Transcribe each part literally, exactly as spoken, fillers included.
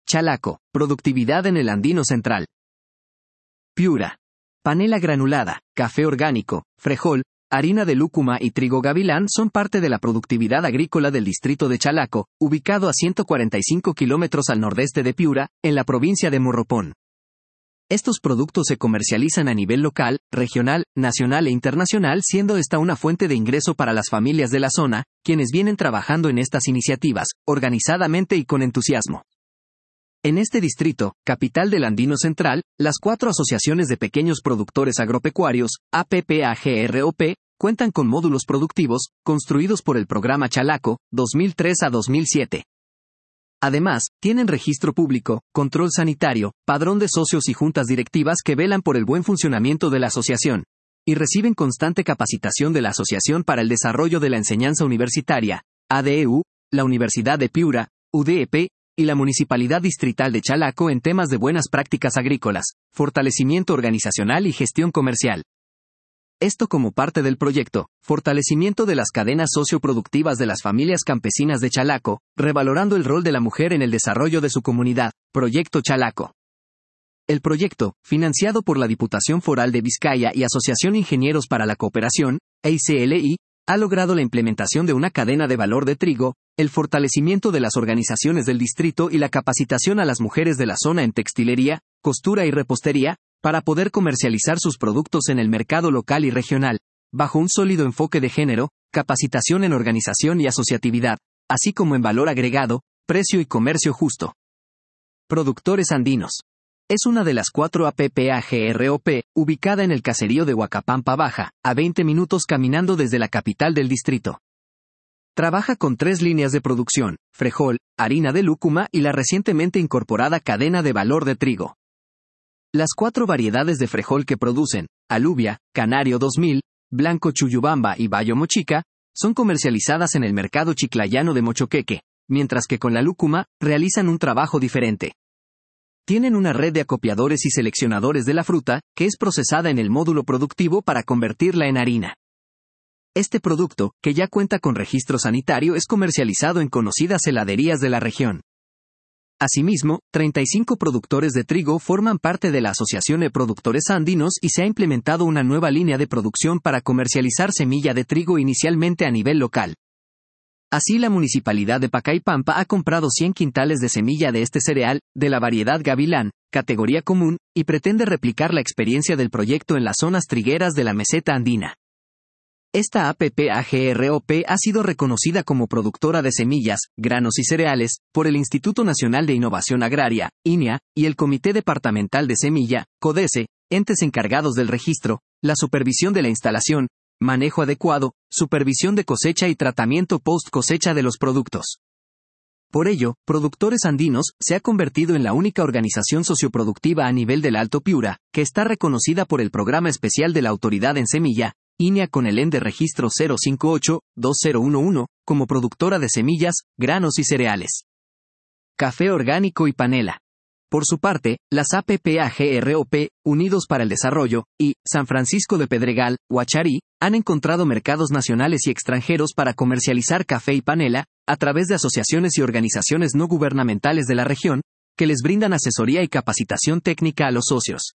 Chalaco, productividad en el Andino Central. Piura. Panela granulada, café orgánico, frejol, harina de lúcuma y trigo gavilán son parte de la productividad agrícola del distrito de Chalaco, ubicado a ciento cuarenta y cinco kilómetros al nordeste de Piura, en la provincia de Morropón. Estos productos se comercializan a nivel local, regional, nacional e internacional, siendo esta una fuente de ingreso para las familias de la zona, quienes vienen trabajando en estas iniciativas, organizadamente y con entusiasmo. En este distrito, capital del Andino Central, las cuatro asociaciones de pequeños productores agropecuarios, A P P A G R O P, cuentan con módulos productivos, construidos por el programa Chalaco, dos mil tres a dos mil siete. Además, tienen registro público, control sanitario, padrón de socios y juntas directivas que velan por el buen funcionamiento de la asociación, y reciben constante capacitación de la Asociación para el Desarrollo de la Enseñanza Universitaria, A D E U, la Universidad de Piura, U D E P, y la Municipalidad Distrital de Chalaco en temas de buenas prácticas agrícolas, fortalecimiento organizacional y gestión comercial. Esto como parte del proyecto, fortalecimiento de las cadenas socioproductivas de las familias campesinas de Chalaco, revalorando el rol de la mujer en el desarrollo de su comunidad, Proyecto Chalaco. El proyecto, financiado por la Diputación Foral de Vizcaya y Asociación Ingenieros para la Cooperación, A I C L I, ha logrado la implementación de una cadena de valor de trigo, el fortalecimiento de las organizaciones del distrito y la capacitación a las mujeres de la zona en textilería, costura y repostería, para poder comercializar sus productos en el mercado local y regional, bajo un sólido enfoque de género, capacitación en organización y asociatividad, así como en valor agregado, precio y comercio justo. Productores Andinos. Es una de las cuatro A P P A G R O P, ubicada en el caserío de Huacapampa Baja, a veinte minutos caminando desde la capital del distrito. Trabaja con tres líneas de producción, frejol, harina de lúcuma y la recientemente incorporada cadena de valor de trigo. Las cuatro variedades de frejol que producen, alubia, canario dos mil, blanco chuyubamba y bayo mochica, son comercializadas en el mercado chiclayano de Mochoqueque, mientras que con la lúcuma, realizan un trabajo diferente. Tienen una red de acopiadores y seleccionadores de la fruta, que es procesada en el módulo productivo para convertirla en harina. Este producto, que ya cuenta con registro sanitario, es comercializado en conocidas heladerías de la región. Asimismo, treinta y cinco productores de trigo forman parte de la Asociación de Productores Andinos y se ha implementado una nueva línea de producción para comercializar semilla de trigo inicialmente a nivel local. Así, la Municipalidad de Pacaypampa ha comprado cien quintales de semilla de este cereal, de la variedad Gavilán, categoría común, y pretende replicar la experiencia del proyecto en las zonas trigueras de la meseta andina. Esta A P P A G R O P ha sido reconocida como productora de semillas, granos y cereales, por el Instituto Nacional de Innovación Agraria, I N I A, y el Comité Departamental de Semilla, CODESE, entes encargados del registro, la supervisión de la instalación, manejo adecuado, supervisión de cosecha y tratamiento post-cosecha de los productos. Por ello, Productores Andinos se ha convertido en la única organización socioproductiva a nivel del Alto Piura, que está reconocida por el Programa Especial de la Autoridad en Semilla, I N I A con el E N de registro cero cinco ocho dos cero uno uno, como productora de semillas, granos y cereales. Café orgánico y panela. Por su parte, las A P P A G R O P, Unidos para el Desarrollo, y San Francisco de Pedregal, Huacharí, han encontrado mercados nacionales y extranjeros para comercializar café y panela, a través de asociaciones y organizaciones no gubernamentales de la región, que les brindan asesoría y capacitación técnica a los socios.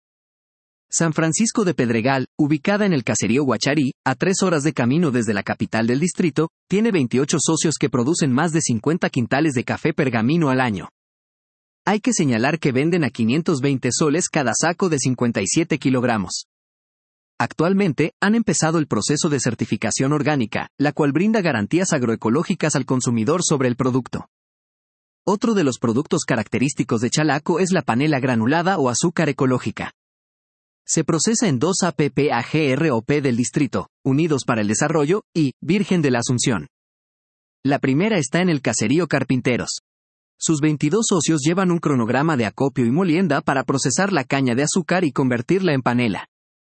San Francisco de Pedregal, ubicada en el caserío Huacharí, a tres horas de camino desde la capital del distrito, tiene veintiocho socios que producen más de cincuenta quintales de café pergamino al año. Hay que señalar que venden a quinientos veinte soles cada saco de cincuenta y siete kilogramos. Actualmente, han empezado el proceso de certificación orgánica, la cual brinda garantías agroecológicas al consumidor sobre el producto. Otro de los productos característicos de Chalaco es la panela granulada o azúcar ecológica. Se procesa en dos A P P A G R O P del distrito, Unidos para el Desarrollo, y Virgen de la Asunción. La primera está en el caserío Carpinteros. Sus veintidós socios llevan un cronograma de acopio y molienda para procesar la caña de azúcar y convertirla en panela.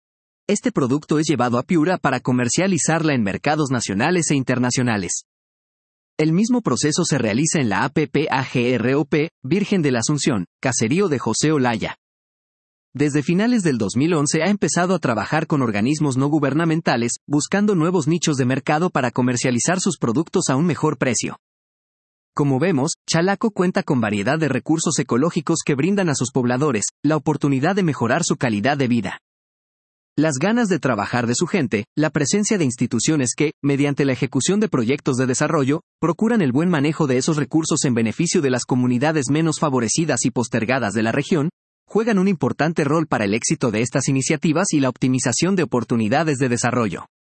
Este producto es llevado a Piura para comercializarla en mercados nacionales e internacionales. El mismo proceso se realiza en la A P P A G R O P, Virgen de la Asunción, caserío de José Olaya. Desde finales del dos mil once ha empezado a trabajar con organismos no gubernamentales, buscando nuevos nichos de mercado para comercializar sus productos a un mejor precio. Como vemos, Chalaco cuenta con variedad de recursos ecológicos que brindan a sus pobladores la oportunidad de mejorar su calidad de vida. Las ganas de trabajar de su gente, la presencia de instituciones que, mediante la ejecución de proyectos de desarrollo, procuran el buen manejo de esos recursos en beneficio de las comunidades menos favorecidas y postergadas de la región, juegan un importante rol para el éxito de estas iniciativas y la optimización de oportunidades de desarrollo.